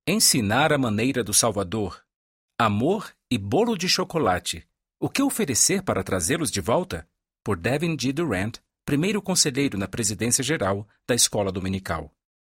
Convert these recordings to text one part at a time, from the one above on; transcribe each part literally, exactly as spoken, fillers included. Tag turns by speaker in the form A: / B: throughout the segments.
A: Ensinar a maneira do Salvador. Amor e bolo de chocolate. O que oferecer para trazê-los de volta? Por Devin G. Durant, primeiro conselheiro na presidência geral da escola dominical.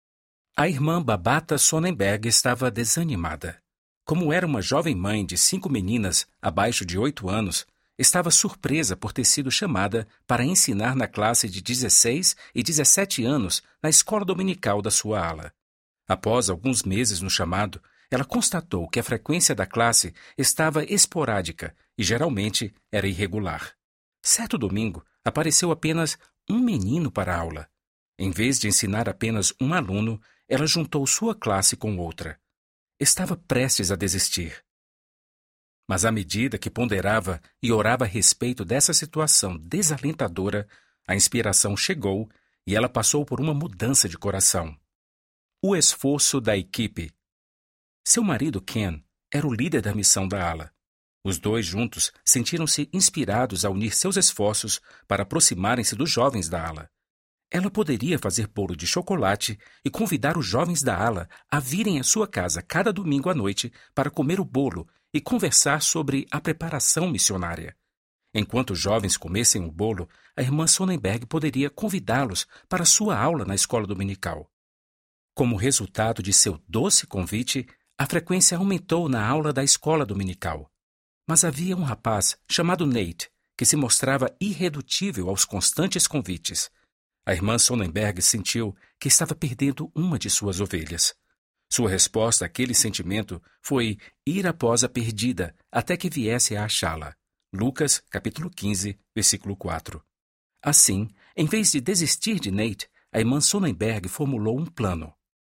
A: A irmã Babata Sonnenberg estava desanimada. Como era uma jovem mãe de cinco meninas abaixo de oito anos, estava surpresa por ter sido chamada para ensinar na classe de dezesseis e dezessete anos na escola dominical da sua ala. Após alguns meses no chamado, ela constatou que a frequência da classe estava esporádica e geralmente era irregular. Certo domingo, apareceu apenas um menino para a aula. Em vez de ensinar apenas um aluno, ela juntou sua classe com outra. Estava prestes a desistir. Mas à medida que ponderava e orava a respeito dessa situação desalentadora, a inspiração chegou e ela passou por uma mudança de coração. O esforço da equipe. Seu marido, Ken, era o líder da missão da ala. Os dois juntos sentiram-se inspirados a unir seus esforços para aproximarem-se dos jovens da ala. Ela poderia fazer bolo de chocolate e convidar os jovens da ala a virem à sua casa cada domingo à noite para comer o bolo e conversar sobre a preparação missionária. Enquanto os jovens comessem o bolo, a irmã Sonnenberg poderia convidá-los para sua aula na escola dominical. Como resultado de seu doce convite, a frequência aumentou na aula da escola dominical. Mas havia um rapaz chamado Nate que se mostrava irredutível aos constantes convites. A irmã Sonnenberg sentiu que estava perdendo uma de suas ovelhas. Sua resposta àquele sentimento foi ir após a perdida até que viesse a achá-la. Lucas, capítulo quinze, versículo quatro. Assim, em vez de desistir de Nate, a irmã Sonnenberg formulou um plano.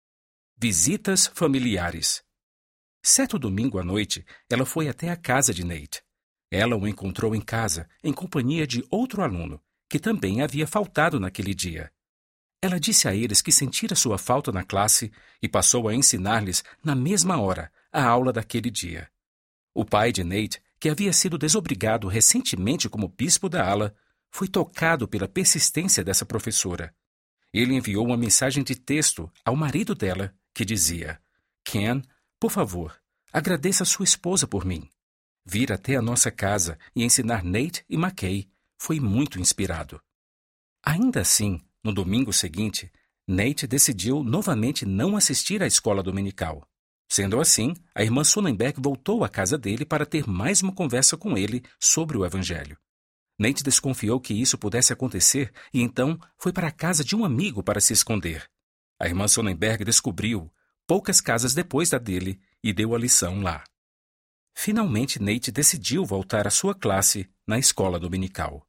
A: Visitas familiares. Certo domingo à noite, ela foi até a casa de Nate. Ela o encontrou em casa, em companhia de outro aluno, que também havia faltado naquele dia. Ela disse a eles que sentira sua falta na classe e passou a ensinar-lhes, na mesma hora, a aula daquele dia. O pai de Nate, que havia sido desobrigado recentemente como bispo da ala, foi tocado pela persistência dessa professora. Ele enviou uma mensagem de texto ao marido dela, que dizia: Ken, por favor, agradeça a sua esposa por mim. Vir até a nossa casa e ensinar Nate e McKay foi muito inspirado. Ainda assim, no domingo seguinte, Nate decidiu novamente não assistir à escola dominical. Sendo assim, a irmã Sonnenberg voltou à casa dele para ter mais uma conversa com ele sobre o Evangelho. Nate desconfiou que isso pudesse acontecer e então foi para a casa de um amigo para se esconder. A irmã Sonnenberg descobriu, poucas casas depois da dele, e deu a lição lá. Finalmente, Nate decidiu voltar à sua classe na escola dominical.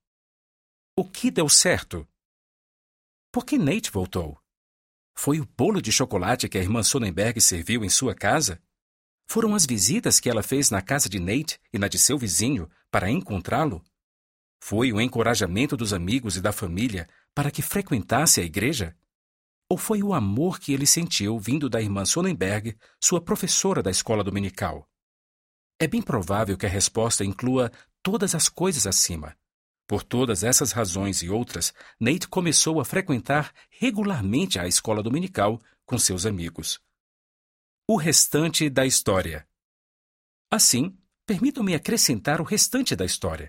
A: O que deu certo? Por que Nate voltou? Foi o bolo de chocolate que a irmã Sonnenberg serviu em sua casa? Foram as visitas que ela fez na casa de Nate e na de seu vizinho para encontrá-lo? Foi o encorajamento dos amigos e da família para que frequentasse a igreja? Ou foi o amor que ele sentiu vindo da irmã Sonnenberg, sua professora da escola dominical? É bem provável que a resposta inclua todas as coisas acima. Por todas essas razões e outras, Nate começou a frequentar regularmente a escola dominical com seus amigos. O restante da história. Assim, permitam-me acrescentar o restante da história.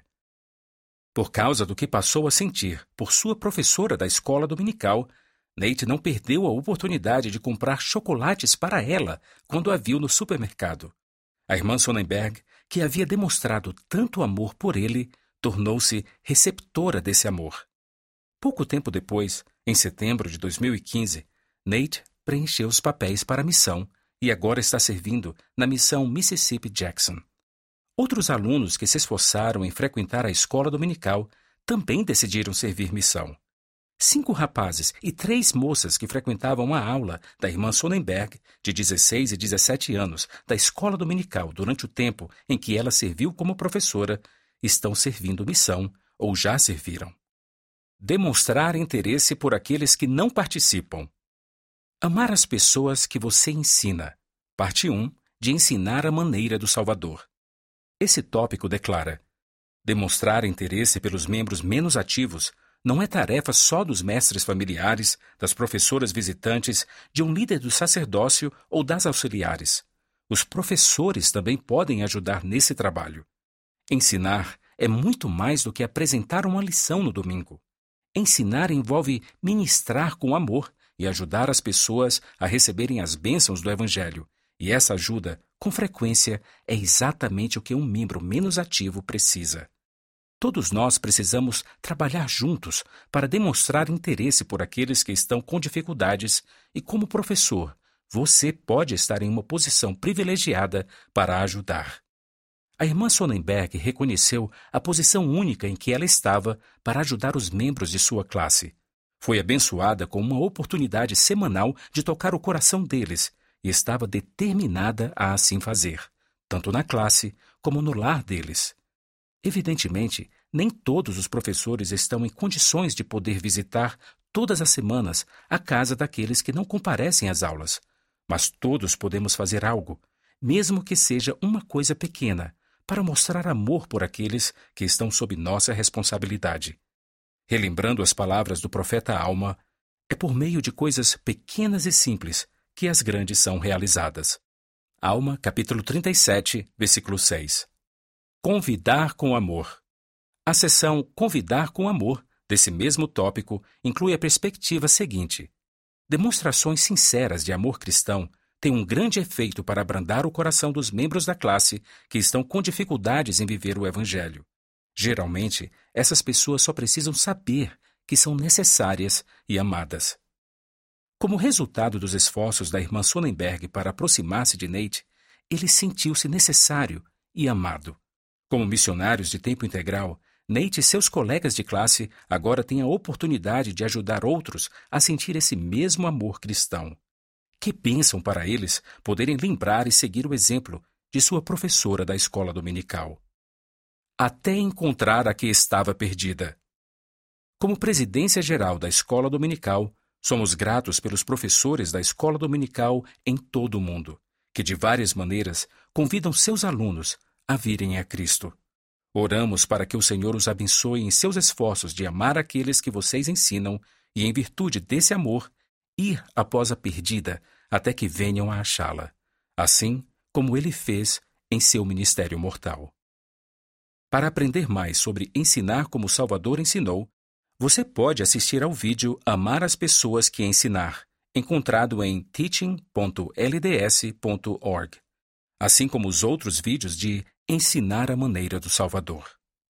A: Por causa do que passou a sentir por sua professora da escola dominical, Nate não perdeu a oportunidade de comprar chocolates para ela quando a viu no supermercado. A irmã Sonnenberg, que havia demonstrado tanto amor por ele, tornou-se receptora desse amor. Pouco tempo depois, em setembro de dois mil e quinze, Nate preencheu os papéis para a missão e agora está servindo na missão Mississippi Jackson. Outros alunos que se esforçaram em frequentar a escola dominical também decidiram servir missão. Cinco rapazes e três moças que frequentavam a aula da irmã Sonnenberg, de dezesseis e dezessete anos, da escola dominical durante o tempo em que ela serviu como professora, estão servindo missão ou já serviram. Demonstrar interesse por aqueles que não participam. Amar as pessoas que você ensina. Parte um, de ensinar a maneira do Salvador. Esse tópico declara: demonstrar interesse pelos membros menos ativos não é tarefa só dos mestres familiares, das professoras visitantes, de um líder do sacerdócio ou das auxiliares. Os professores também podem ajudar nesse trabalho. Ensinar é muito mais do que apresentar uma lição no domingo. Ensinar envolve ministrar com amor e ajudar as pessoas a receberem as bênçãos do Evangelho. E essa ajuda, com frequência, é exatamente o que um membro menos ativo precisa. Todos nós precisamos trabalhar juntos para demonstrar interesse por aqueles que estão com dificuldades e, como professor, você pode estar em uma posição privilegiada para ajudar. A irmã Sonnenberg reconheceu a posição única em que ela estava para ajudar os membros de sua classe. Foi abençoada com uma oportunidade semanal de tocar o coração deles e estava determinada a assim fazer, tanto na classe como no lar deles. Evidentemente, nem todos os professores estão em condições de poder visitar todas as semanas a casa daqueles que não comparecem às aulas, mas todos podemos fazer algo, mesmo que seja uma coisa pequena, para mostrar amor por aqueles que estão sob nossa responsabilidade. Relembrando as palavras do profeta Alma, é por meio de coisas pequenas e simples que as grandes são realizadas. Alma, capítulo trinta e sete, versículo seis. Convidar com amor. A seção Convidar com amor desse mesmo tópico inclui a perspectiva seguinte: demonstrações sinceras de amor cristão têm um grande efeito para abrandar o coração dos membros da classe que estão com dificuldades em viver o Evangelho. Geralmente, essas pessoas só precisam saber que são necessárias e amadas. Como resultado dos esforços da irmã Sonnenberg para aproximar-se de Nate, ele sentiu-se necessário e amado. Como missionários de tempo integral, Nate e seus colegas de classe agora têm a oportunidade de ajudar outros a sentir esse mesmo amor cristão. Que bênção para eles poderem lembrar e seguir o exemplo de sua professora da escola dominical. Até encontrar a que estava perdida. Como presidência geral da escola dominical, somos gratos pelos professores da escola dominical em todo o mundo, que de várias maneiras convidam seus alunos a virem a Cristo. Oramos para que o Senhor os abençoe em seus esforços de amar aqueles que vocês ensinam e, em virtude desse amor, ir após a perdida até que venham a achá-la, assim como ele fez em seu ministério mortal. Para aprender mais sobre ensinar como o Salvador ensinou, você pode assistir ao vídeo Amar as Pessoas que Ensinar, encontrado em teaching ponto l d s ponto org, assim como os outros vídeos de Ensinar a Maneira do Salvador.